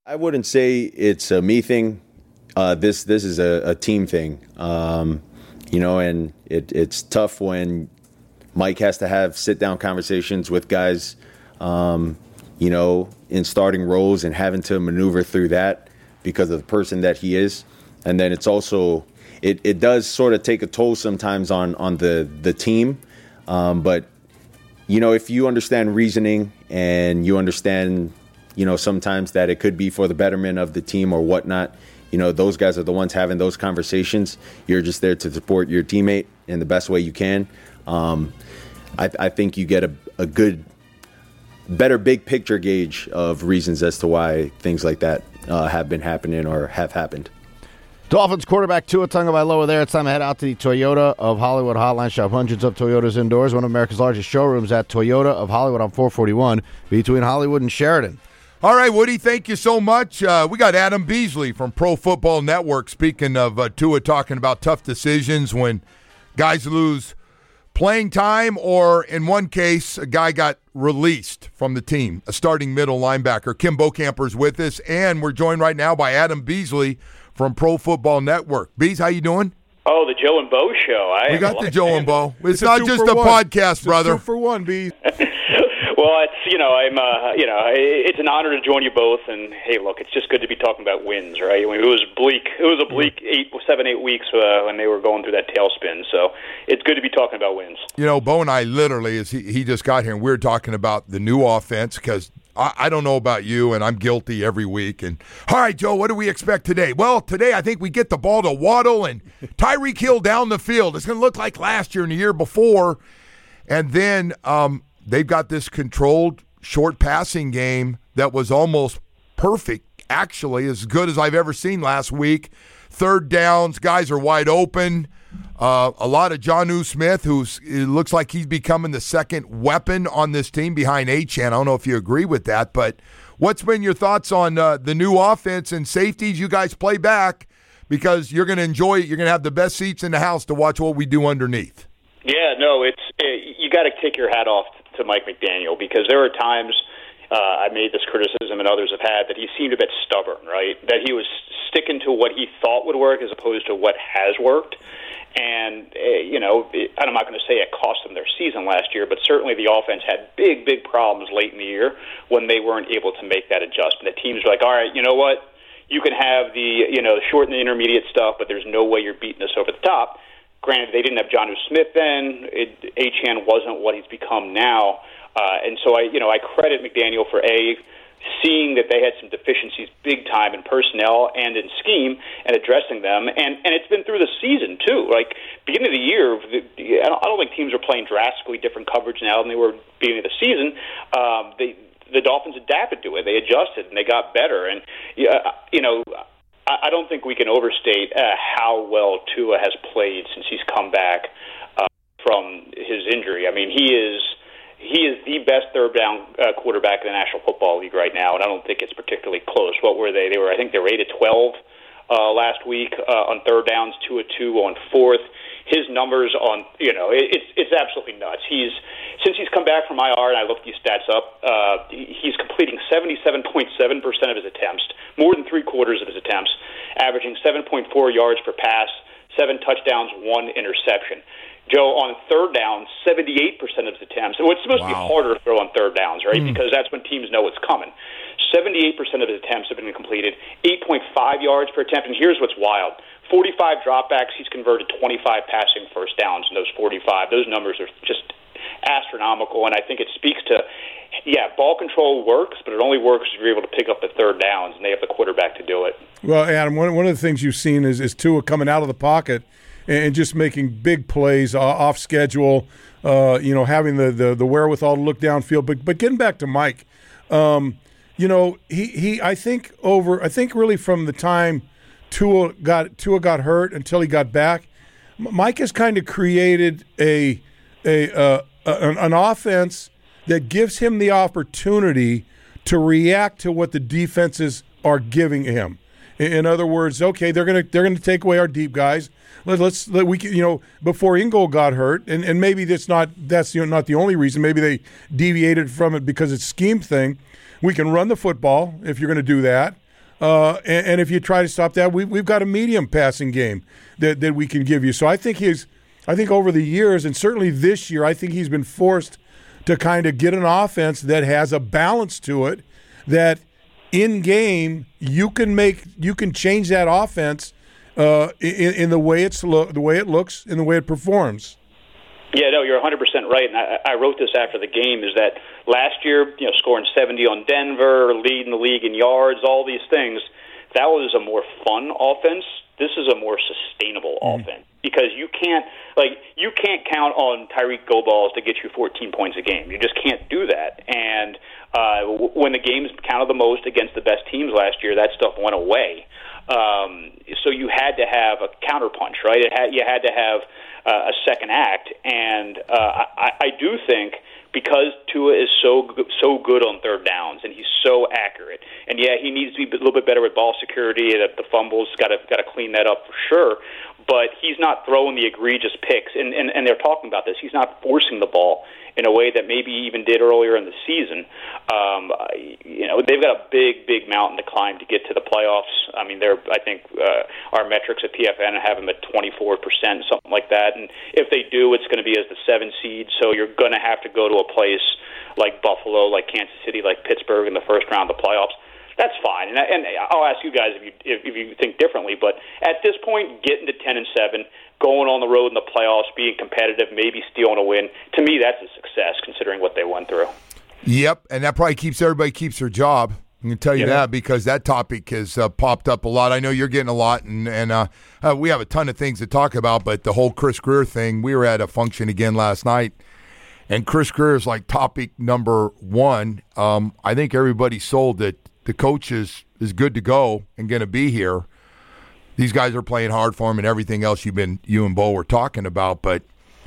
I wouldn't say it's a me thing. This is a team thing. And it's tough when Mike has to have sit-down conversations with guys, in starting roles and having to maneuver through that because of the person that he is. And then it's also, it does sort of take a toll sometimes on the team. But, if you understand reasoning and you understand, sometimes that it could be for the betterment of the team or whatnot, those guys are the ones having those conversations. You're just there to support your teammate in the best way you can. I think you get a better big picture gauge of reasons as to why things like that have been happening or have happened. Dolphins quarterback Tua Tagovailoa there. It's time to head out to the Toyota of Hollywood Hotline. Shop hundreds of Toyotas indoors. One of America's largest showrooms at Toyota of Hollywood on 441 between Hollywood and Sheridan. All right, Woody, thank you so much. We got Adam Beasley from Pro Football Network. Speaking of Tua talking about tough decisions when guys lose playing time, or in one case, a guy got released from the team, a starting middle linebacker. Kim Bokamper's with us, and we're joined right now by Adam Beasley from Pro Football Network. Bees, how you doing? Oh, the Joe and Bo show. We got the Joe and Bo. It's not just a podcast, brother. 2 for 1, Bees. Well, it's an honor to join you both. And hey, look, it's just good to be talking about wins, right? I mean, it was bleak. It was a bleak 8 weeks when they were going through that tailspin. So it's good to be talking about wins. Bo and I literally, as he just got here, and we were talking about the new offense because I don't know about you, and I'm guilty every week. And all right, Joe, what do we expect today? Well, today I think we get the ball to Waddle and Tyreek Hill down the field. It's going to look like last year and the year before. And then they've got this controlled short passing game that was almost perfect, actually, as good as I've ever seen last week. Third downs, guys are wide open. A lot of Jonnu Smith, it looks like he's becoming the second weapon on this team behind Achane. I don't know if you agree with that, but what's been your thoughts on the new offense and safeties? You guys play back because you're going to enjoy it. You're going to have the best seats in the house to watch what we do underneath. Yeah, no, you got to take your hat off to Mike McDaniel because there are times I made this criticism and others have had that he seemed a bit stubborn, right? That he was sticking to what he thought would work as opposed to what has worked. And, I'm not going to say it cost them their season last year, but certainly the offense had big, big problems late in the year when they weren't able to make that adjustment. The teams were like, all right, you know what? You can have the short and the intermediate stuff, but there's no way you're beating us over the top. Granted, they didn't have Jonnu Smith then. Achane wasn't what he's become now. And so I credit McDaniel for seeing that they had some deficiencies big time in personnel and in scheme and addressing them. And it's been through the season, too. Like, beginning of the year, I don't think teams are playing drastically different coverage now than they were beginning of the season. The Dolphins adapted to it. They adjusted, and they got better. And, I don't think we can overstate how well Tua has played since he's come back from his injury. I mean, he is the best third down quarterback in the National Football League right now, and I don't think it's particularly close. What were they? I think they were 8 of 12 last week on third downs, 2 of 2 on fourth. His numbers on, it's absolutely nuts. Since he's come back from IR, and I looked these stats up, he's completing 77.7% of his attempts, more than 3/4 of his attempts, averaging 7.4 yards per pass, 7 touchdowns, 1 interception. Joe, on third down, 78% of his attempts. And it's supposed to be harder to throw on third downs, right? Because that's when teams know it's coming. 78% of his attempts have been completed, 8.5 yards per attempt. And here's what's wild. 45 dropbacks, he's converted 25 passing first downs in those 45. Those numbers are just astronomical, and I think it speaks to, ball control works, but it only works if you're able to pick up the third downs, and they have the quarterback to do it. Well, Adam, one of the things you've seen is Tua coming out of the pocket and just making big plays off schedule, having the wherewithal to look downfield. But getting back to Mike, I think really from the time Tua got hurt until he got back, Mike has kind of created an offense that gives him the opportunity to react to what the defenses are giving him. In other words, okay, they're gonna take away our deep guys. Before Ingold got hurt, and maybe that's not the only reason. Maybe they deviated from it because it's scheme thing. We can run the football if you're going to do that. And if you try to stop that, we've got a medium passing game that we can give you. So I think over the years, and certainly this year, I think he's been forced to kind of get an offense that has a balance to it, that in game you can change that offense in the way the way it looks, in the way it performs. Yeah, no, you're 100% right, and I wrote this after the game, is that last year, scoring 70 on Denver, leading the league in yards, all these things, that was a more fun offense. This is a more sustainable offense, because you can't count on Tyreek go-balls to get you 14 points a game. You just can't do that. And when the games counted the most against the best teams last year, that stuff went away. So you had to have a counterpunch, right? You had to have a second act, and I do think, because Tua is so good on third downs and he's so accurate, and he needs to be a little bit better with ball security. That the fumbles got to clean that up for sure. But he's not throwing the egregious picks, and they're talking about this. He's not forcing the ball in a way that maybe he even did earlier in the season. They've got a big mountain to climb to get to the playoffs. I mean, I think our metrics at PFN have them at 24%, something like that. And if they do, it's going to be as the 7 seed. So you're going to have to go to a place like Buffalo, like Kansas City, like Pittsburgh in the first round of the playoffs. That's fine, and I'll ask you guys if you think differently. But at this point, getting to 10-7, going on the road in the playoffs, being competitive, maybe stealing a win, to me, that's a success considering what they went through. Yep, and that probably everybody keeps their job. I can tell you that, because that topic has popped up a lot. I know you're getting a lot, and we have a ton of things to talk about. But the whole Chris Grier thing, we were at a function again last night, and Chris Grier is like topic number one. I think everybody's sold that the coach is good to go and going to be here. These guys are playing hard for him and everything else you and Bo were talking about. But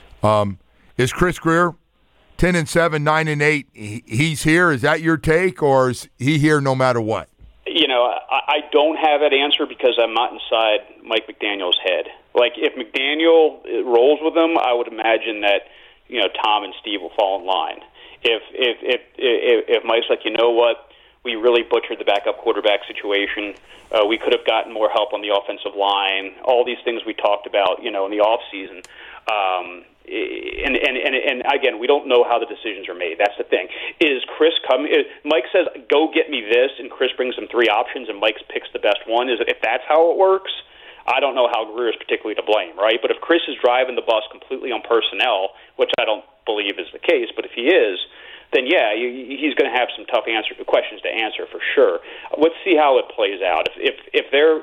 is Chris Grier 10-7, 9-8? He's here. Is that your take, or is he here no matter what? I don't have that answer because I'm not inside Mike McDaniel's head. Like, if McDaniel rolls with him, I would imagine that Tom and Steve will fall in line. If Mike's like, you know what, we really butchered the backup quarterback situation. We could have gotten more help on the offensive line. All these things we talked about, in the off season. And again, we don't know how the decisions are made. That's the thing. Is Chris coming? Mike says, "Go get me this," and Chris brings him 3 options, and Mike picks the best one. If that's how it works, I don't know how Grier is particularly to blame, right? But if Chris is driving the bus completely on personnel, which I don't believe is the case, but if he is, then he's going to have some tough questions to answer for sure. Let's see how it plays out. If they're,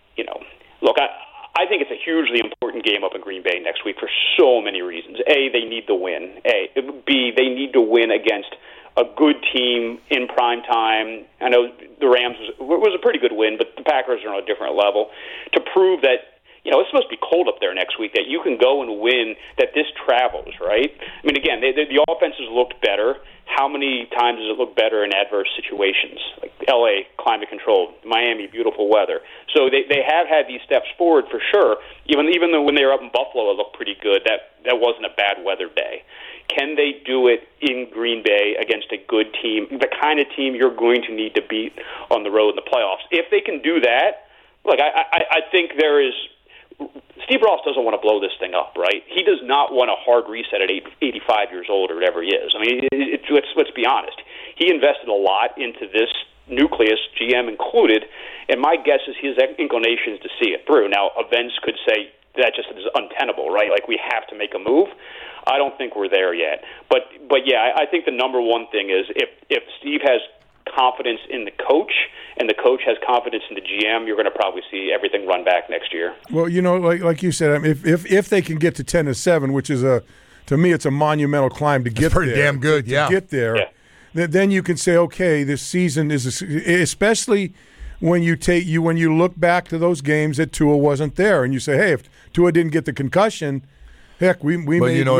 look, I think it's a hugely important game up in Green Bay next week for so many reasons. A, they need the win. B, they need to win against a good team in prime time. I know the Rams was a pretty good win, but the Packers are on a different level. To prove that, it's supposed to be cold up there next week, that you can go and win, that this travels, right? I mean, again, the offenses looked better. How many times does it look better in adverse situations? Like L.A., climate controlled, Miami, beautiful weather. So they have had these steps forward for sure. Even though when they were up in Buffalo, it looked pretty good. That wasn't a bad weather day. Can they do it in Green Bay against a good team, the kind of team you're going to need to beat on the road in the playoffs? If they can do that, look, I think there is. Steve Ross doesn't want to blow this thing up, right? He does not want a hard reset at 85 years old or whatever he is. I mean, let's be honest. He invested a lot into this nucleus, GM included, and my guess is his inclination is to see it through. Now, events could say that just is untenable, right? Like, we have to make a move. I don't think we're there yet. But I think the number one thing is if Steve has confidence in the coach and the coach has confidence in the GM, you're going to probably see everything run back next year. Well, like you said, I mean, if they can get to 10-7, which is to me, it's a monumental climb to get there. Pretty damn good, to get there. Yeah. Then you can say, okay, this season is especially when you look back to those games that Tua wasn't there, and you say, hey, if Tua didn't get the concussion, heck, we may be a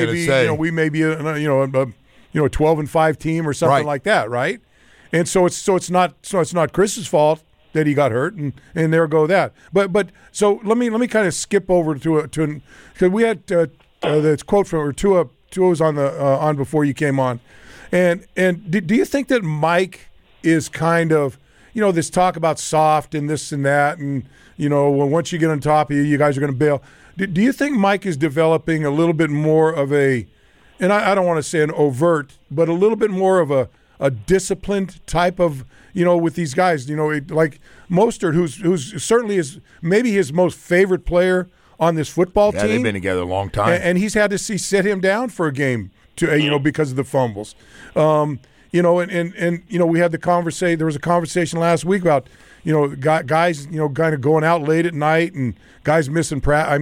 12-5 team or something like that, right? And so it's not Chris's fault that he got hurt, and there go that. But so let me kind of skip over to because we had this quote from Tua was on before you came on, and do you think that Mike is kind of this talk about soft and this and that, and once you get on top of you guys are going to bail. Do you think Mike is developing a little bit more of a, and I don't want to say an overt, but a little bit more of a disciplined type of, with these guys, like Mostert, who's certainly maybe his most favorite player on this football team. Yeah, they've been together a long time. And he's had to sit him down for a game to, because of the fumbles. We had the conversation. There was a conversation last week about, guys, kind of going out late at night and guys missing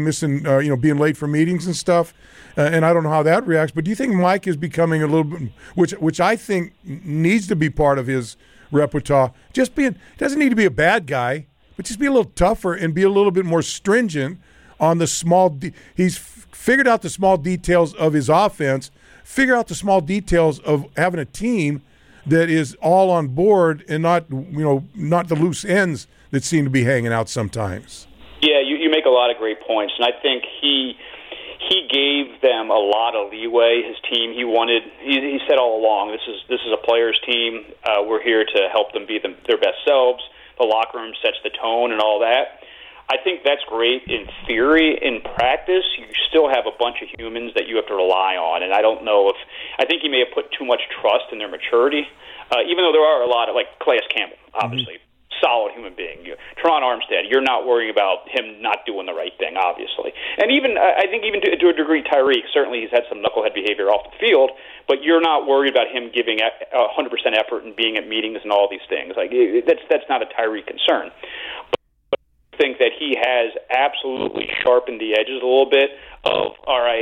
being late for meetings and stuff. And I don't know how that reacts. But do you think Mike is becoming a little bit, which I think needs to be part of his repertoire? Doesn't need to be a bad guy, but just be a little tougher and be a little bit more stringent on the small. He's figured out the small details of his offense. Figure out the small details of having a team that is all on board and not the loose ends that seem to be hanging out sometimes. Yeah, you make a lot of great points, and I think he gave them a lot of leeway. His team, he said all along, this is a players' team. We're here to help them be their best selves. The locker room sets the tone and all that. I think that's great in theory. In practice, you still have a bunch of humans that you have to rely on, and I don't know I think he may have put too much trust in their maturity, even though there are a lot of, like Calais Campbell, obviously, solid human being. Teron Armstead, you're not worrying about him not doing the right thing, obviously. And even, I think even to a degree, Tyreek, certainly he's had some knucklehead behavior off the field, but you're not worried about him giving 100% effort and being at meetings and all these things. Like, that's not a Tyreek concern. Think that he has absolutely sharpened the edges a little bit of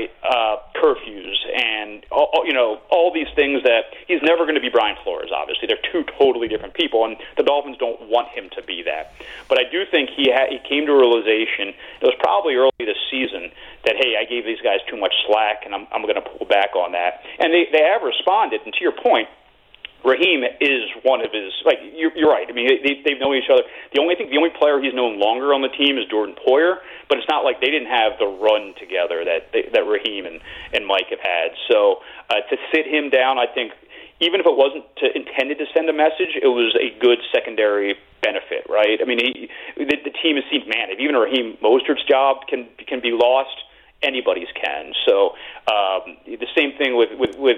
curfews and all these things that he's never going to be. Brian Flores, obviously, they're two totally different people, and the Dolphins don't want him to be that. But I do think he came to a realization. It was probably early this season that, hey, I gave these guys too much slack, and I'm going to pull back on that. And they have responded. And to your point, Raheem is one of his, you're right. I mean, they've known each other. The only player he's known longer on the team is Jordan Poyer, but it's not like they didn't have the run together that Raheem and Mike have had. So to sit him down, I think, even if it wasn't intended to send a message, it was a good secondary benefit, right? I mean, the team has seen, man, if even Raheem Mostert's job can be lost, anybody's can. So the same thing with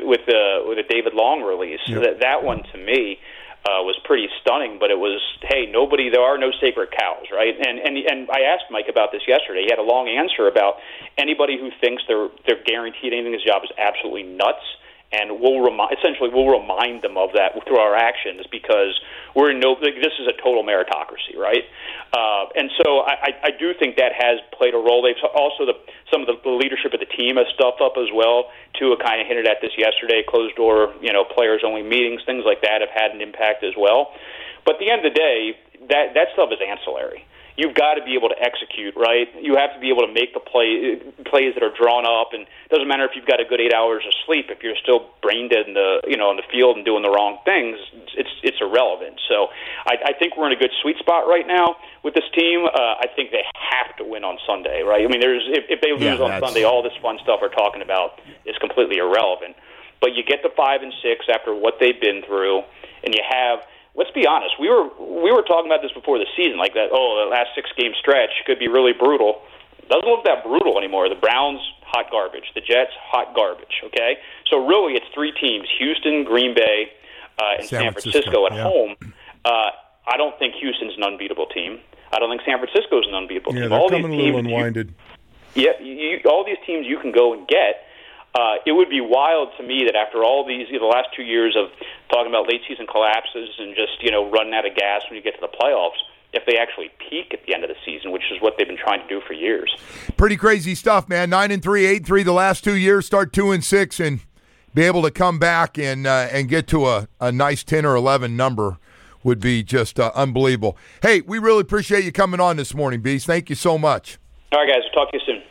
the David Long release. Yep. That one to me was pretty stunning. But it was, hey, there are no sacred cows, right? And I asked Mike about this yesterday. He had a long answer about anybody who thinks they're guaranteed anything in his job is absolutely nuts. And we'll remind them of that through our actions because this is a total meritocracy, right? And so I do think that has played a role. They've also some of the leadership of the team has stepped up as well. Tua kind of hinted at this yesterday. Closed door, players only meetings, things like that have had an impact as well. But at the end of the day, that stuff is ancillary. You've got to be able to execute, right? You have to be able to make the plays that are drawn up, and it doesn't matter if you've got a good 8 hours of sleep. If you're still brain dead in the field and doing the wrong things, it's irrelevant. So I think we're in a good sweet spot right now with this team. I think they have to win on Sunday, right? I mean, if they lose on Sunday, all this fun stuff we're talking about is completely irrelevant. But you get to 5 and 6 after what they've been through, and you have. Let's be honest. We were talking about this before the season, like that. Oh, the last 6-game stretch could be really brutal. Doesn't look that brutal anymore. The Browns, hot garbage. The Jets, hot garbage. Okay, so really, it's 3 teams: Houston, Green Bay, and San Francisco at home. I don't think Houston's an unbeatable team. I don't think San Francisco's an unbeatable team. They're all coming a little unwinded. All these teams you can go and get. It would be wild to me that after all these, the last 2 years of talking about late season collapses and just, running out of gas when you get to the playoffs, if they actually peak at the end of the season, which is what they've been trying to do for years. Pretty crazy stuff, man. 9-3, 8-3 the last 2 years, start 2-6 and be able to come back and get to a nice 10 or 11 number would be just unbelievable. Hey, we really appreciate you coming on this morning, Beast. Thank you so much. All right, guys. We'll talk to you soon.